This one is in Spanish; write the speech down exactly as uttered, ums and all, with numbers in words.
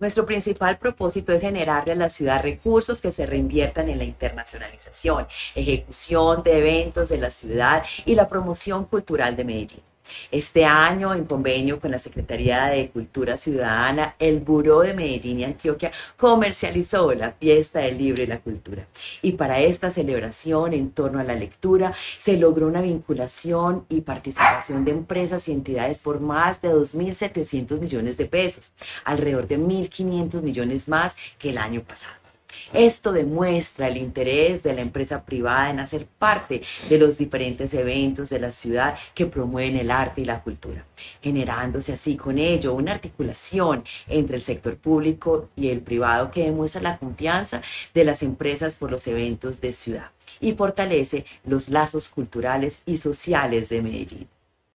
Nuestro principal propósito es generarle a la ciudad recursos que se reinviertan en la internacionalización, ejecución de eventos de la ciudad y la promoción cultural de Medellín. Este año, en convenio con la Secretaría de Cultura Ciudadana, el Buró de Medellín y Antioquia comercializó la Fiesta del Libro y la Cultura. Y para esta celebración en torno a la lectura, se logró una vinculación y participación de empresas y entidades por más de dos mil setecientos millones de pesos, alrededor de mil quinientos millones más que el año pasado. Esto demuestra el interés de la empresa privada en hacer parte de los diferentes eventos de la ciudad que promueven el arte y la cultura, generándose así con ello una articulación entre el sector público y el privado que demuestra la confianza de las empresas por los eventos de ciudad y fortalece los lazos culturales y sociales de Medellín.